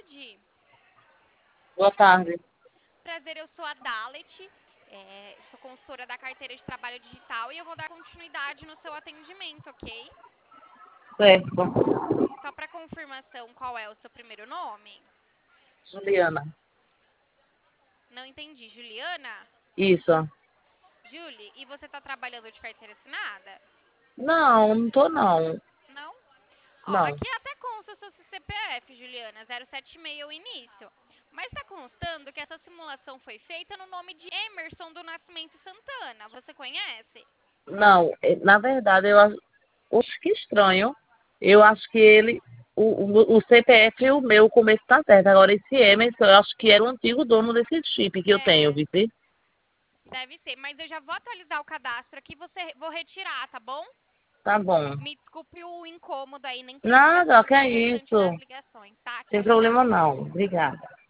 tarde. Boa tarde. Prazer, eu sou a Dalet, sou consultora da carteira de trabalho digital e eu vou dar continuidade no seu atendimento, ok? Certo. Só para confirmação, qual é o seu primeiro nome? Juliana. Não entendi. Juliana? Isso. Julie, e você está trabalhando de carteira assinada? Não, não tô não. Não? Ó, Não. aqui até consta seu CPF, Juliana, 076 o início. Mas está constando que essa simulação foi feita no nome de Emerson do Nascimento Santana. Você conhece? Não, na verdade, eu acho que estranho. Eu acho que o CPF e o meu, o começo tá certo. Agora, esse Emerson, eu acho que era o antigo dono desse chip que eu tenho, É, viu? deve ser. Mas eu já vou atualizar o cadastro aqui e vou retirar, tá bom? Tá bom. Me desculpe o incômodo aí, nem queria ficar Nada, sendo que é desinteressante nas isso. ligações, tá? Sem Tchau, problema tchau. não. Obrigada.